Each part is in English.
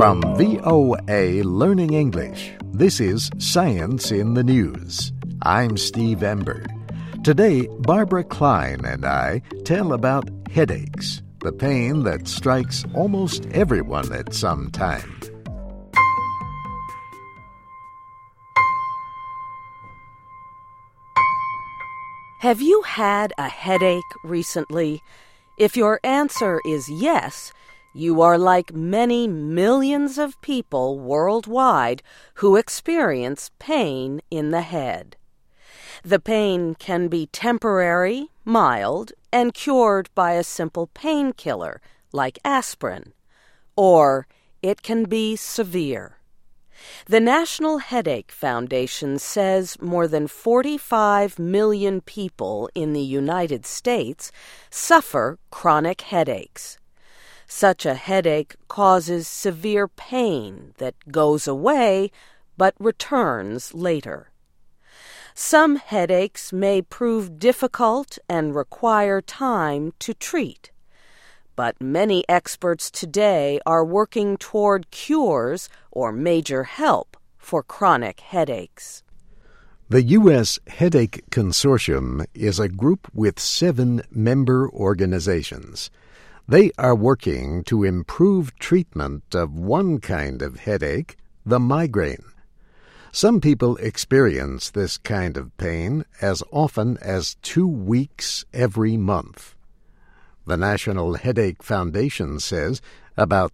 From VOA Learning English, this is Science in the News. I'm Steve Ember. Today, Barbara Klein and I tell about headaches, the pain that strikes almost everyone at some time. Have you had a headache recently? If your answer is yes, you are like many millions of people worldwide who experience pain in the head. The pain can be temporary, mild, and cured by a simple painkiller like aspirin, or it can be severe. The National Headache Foundation says more than 45 million people in the United States suffer chronic headaches. Such a headache causes severe pain that goes away but returns later. Some headaches may prove difficult and require time to treat. But many experts today are working toward cures or major help for chronic headaches. The U.S. Headache Consortium is a group with 7 member organizations. They are working to improve treatment of one kind of headache, the migraine. Some people experience this kind of pain as often as 2 weeks every month. The National Headache Foundation says about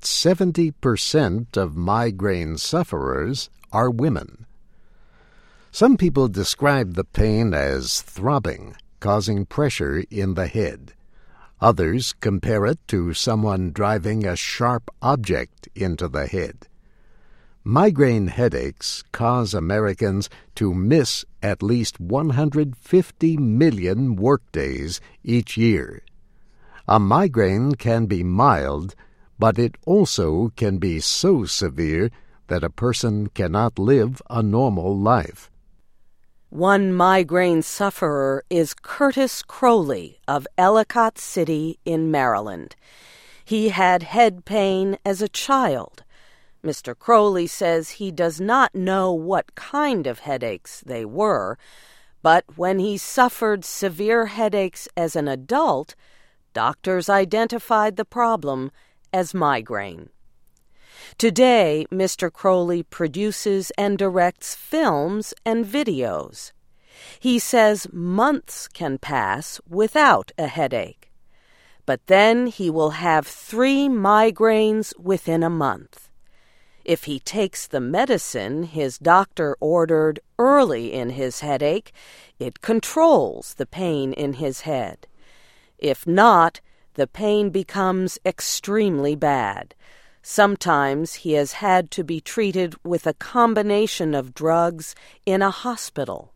70% of migraine sufferers are women. Some people describe the pain as throbbing, causing pressure in the head. Others compare it to someone driving a sharp object into the head. Migraine headaches cause Americans to miss at least 150 million workdays each year. A migraine can be mild, but it also can be so severe that a person cannot live a normal life. One migraine sufferer is Curtis Crowley of Ellicott City in Maryland. He had head pain as a child. Mr. Crowley says he does not know what kind of headaches they were, but when he suffered severe headaches as an adult, doctors identified the problem as migraine. Today, Mr. Crowley produces and directs films and videos. He says months can pass without a headache, but then he will have 3 migraines within a month. If he takes the medicine his doctor ordered early in his headache, it controls the pain in his head. If not, the pain becomes extremely bad. Sometimes he has had to be treated with a combination of drugs in a hospital.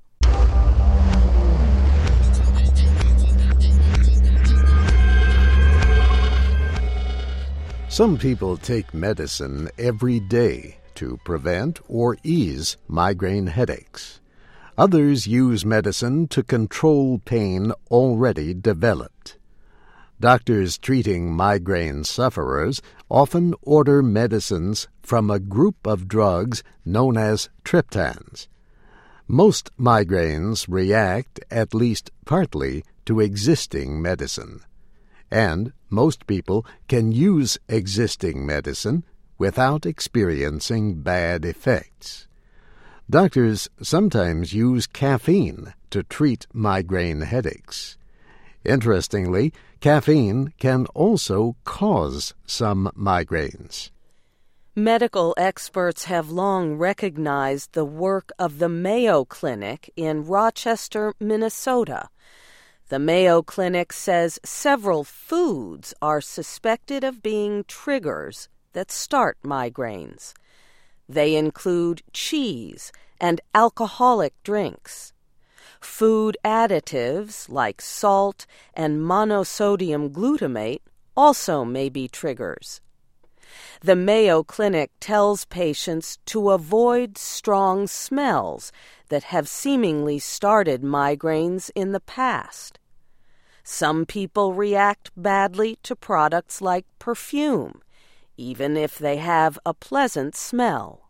Some people take medicine every day to prevent or ease migraine headaches. Others use medicine to control pain already developed. Doctors treating migraine sufferers often order medicines from a group of drugs known as triptans. Most migraines react at least partly to existing medicine, and most people can use existing medicine without experiencing bad effects. Doctors sometimes use caffeine to treat migraine headaches. Interestingly, caffeine can also cause some migraines. Medical experts have long recognized the work of the Mayo Clinic in Rochester, Minnesota. The Mayo Clinic says several foods are suspected of being triggers that start migraines. They include cheese and alcoholic drinks. Food additives like salt and monosodium glutamate also may be triggers. The Mayo Clinic tells patients to avoid strong smells that have seemingly started migraines in the past. Some people react badly to products like perfume, even if they have a pleasant smell.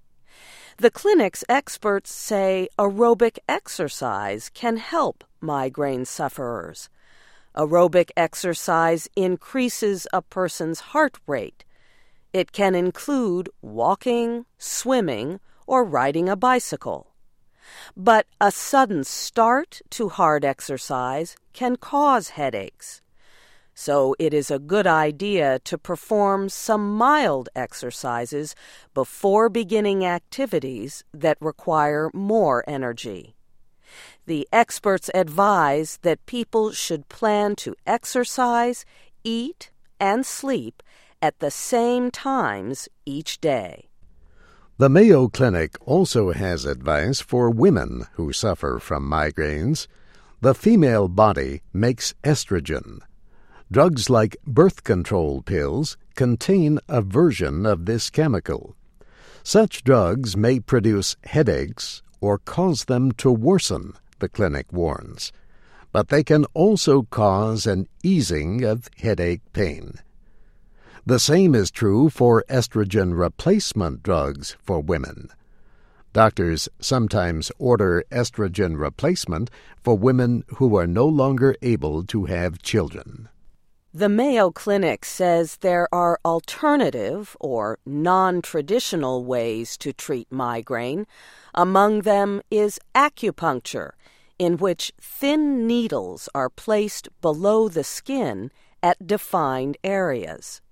The clinic's experts say aerobic exercise can help migraine sufferers. Aerobic exercise increases a person's heart rate. It can include walking, swimming, or riding a bicycle. But a sudden start to hard exercise can cause headaches. So it is a good idea to perform some mild exercises before beginning activities that require more energy. The experts advise that people should plan to exercise, eat, and sleep at the same times each day. The Mayo Clinic also has advice for women who suffer from migraines. The female body makes estrogen. Drugs like birth control pills contain a version of this chemical. Such drugs may produce headaches or cause them to worsen, the clinic warns, but they can also cause an easing of headache pain. The same is true for estrogen replacement drugs for women. Doctors sometimes order estrogen replacement for women who are no longer able to have children. The Mayo Clinic says there are alternative or non-traditional ways to treat migraine. Among them is acupuncture, in which thin needles are placed below the skin at defined areas.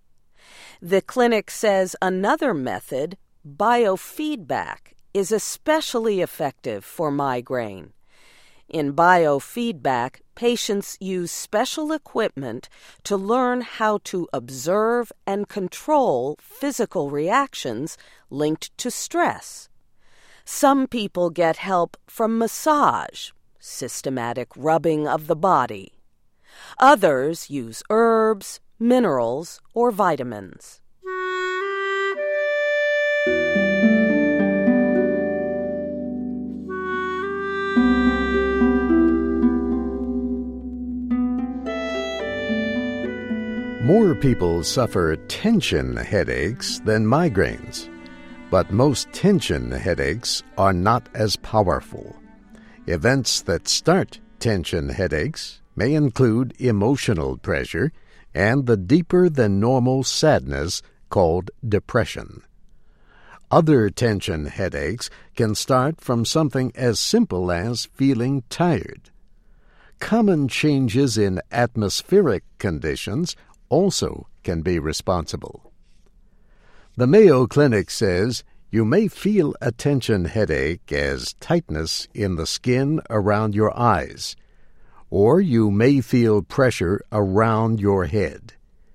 The clinic says another method, biofeedback, is especially effective for migraine. In biofeedback, patients use special equipment to learn how to observe and control physical reactions linked to stress. Some people get help from massage, systematic rubbing of the body. Others use herbs, minerals, or vitamins. More people suffer tension headaches than migraines, but most tension headaches are not as powerful. Events that start tension headaches may include emotional pressure and the deeper-than-normal sadness called depression. Other tension headaches can start from something as simple as feeling tired. Common changes in atmospheric conditions also can be responsible. The Mayo Clinic says you may feel a tension headache as tightness in the skin around your eyes, or you may feel pressure around your head.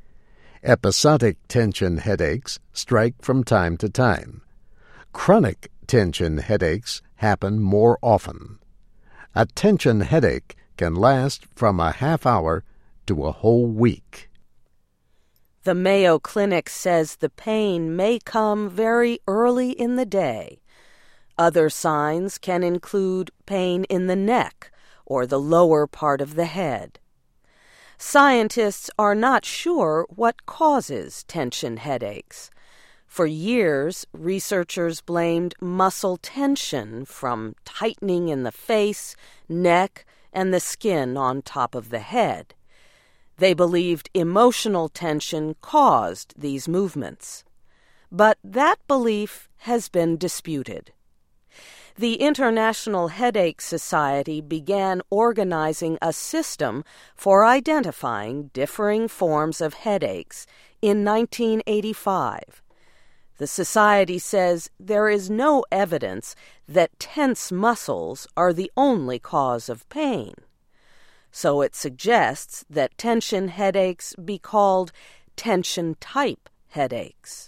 Episodic tension headaches strike from time to time. Chronic tension headaches happen more often. A tension headache can last from a half hour to a whole week. The Mayo Clinic says the pain may come very early in the day. Other signs can include pain in the neck or the lower part of the head. Scientists are not sure what causes tension headaches. For years, researchers blamed muscle tension from tightening in the face, neck, and the skin on top of the head. They believed emotional tension caused these movements. But that belief has been disputed. The International Headache Society began organizing a system for identifying differing forms of headaches in 1985. The society says there is no evidence that tense muscles are the only cause of pain. So it suggests that tension headaches be called tension-type headaches.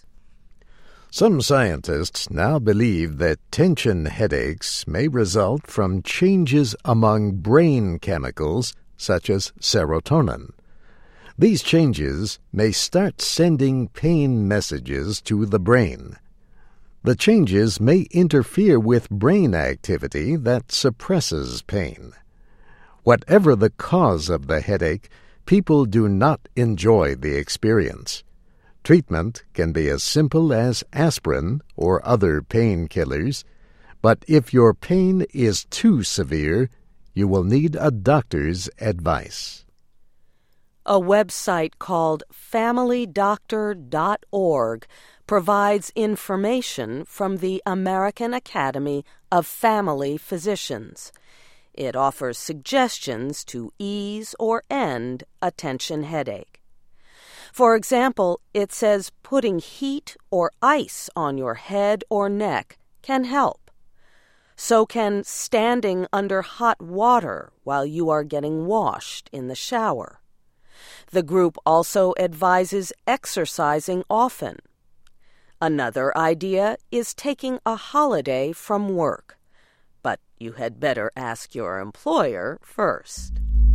Some scientists now believe that tension headaches may result from changes among brain chemicals such as serotonin. These changes may start sending pain messages to the brain. The changes may interfere with brain activity that suppresses pain. Whatever the cause of the headache, people do not enjoy the experience. Treatment can be as simple as aspirin or other painkillers, but if your pain is too severe, you will need a doctor's advice. A website called FamilyDoctor.org provides information from the American Academy of Family Physicians. It offers suggestions to ease or end a tension headache. For example, it says putting heat or ice on your head or neck can help. So can standing under hot water while you are getting washed in the shower. The group also advises exercising often. Another idea is taking a holiday from work, but you had better ask your employer first.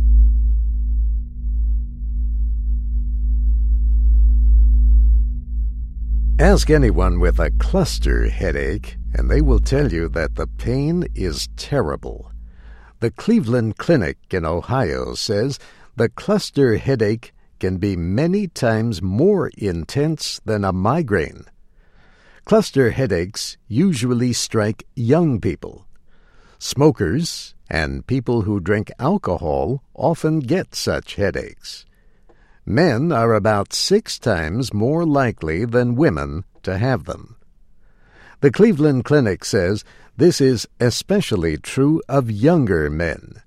Ask anyone with a cluster headache, and they will tell you that the pain is terrible. The Cleveland Clinic in Ohio says the cluster headache can be many times more intense than a migraine. Cluster headaches usually strike young people. Smokers and people who drink alcohol often get such headaches. Men are about 6 times more likely than women to have them. The Cleveland Clinic says this is especially true of younger men.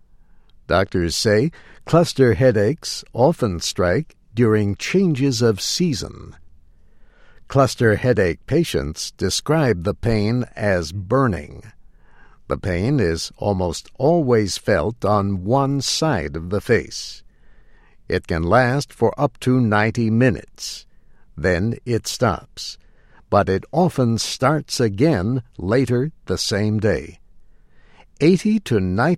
Doctors say cluster headaches often strike during changes of season. Cluster headache patients describe the pain as burning. The pain is almost always felt on one side of the face. It can last for up to 90 minutes. Then it stops, but it often starts again later the same day. 80 to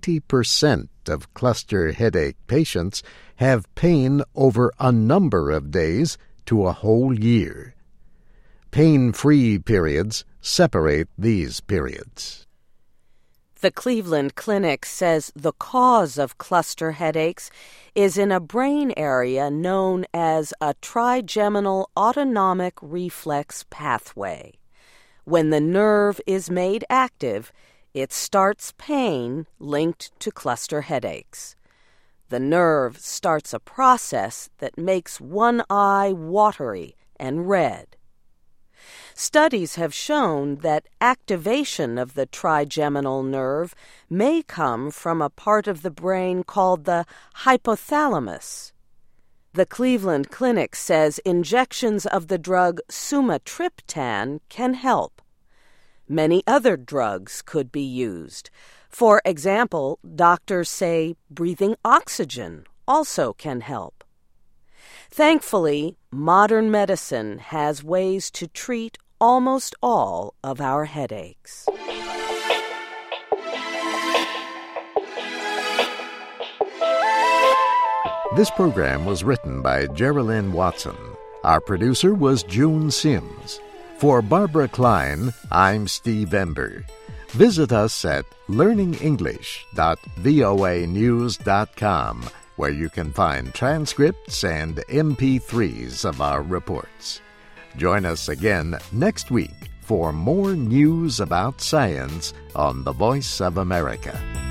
90% of cluster headache patients have pain over a number of days to a whole year. Pain-free periods separate these periods. The Cleveland Clinic says the cause of cluster headaches is in a brain area known as a trigeminal autonomic reflex pathway. When the nerve is made active, it starts pain linked to cluster headaches. The nerve starts a process that makes one eye watery and red. Studies have shown that activation of the trigeminal nerve may come from a part of the brain called the hypothalamus. The Cleveland Clinic says injections of the drug sumatriptan can help. Many other drugs could be used. For example, doctors say breathing oxygen also can help. Thankfully, modern medicine has ways to treat almost all of our headaches. This program was written by Geraldine Watson. Our producer was June Sims. For Barbara Klein, I'm Steve Ember. Visit us at learningenglish.voanews.com, where you can find transcripts and MP3s of our reports. Join us again next week for more news about science on the Voice of America.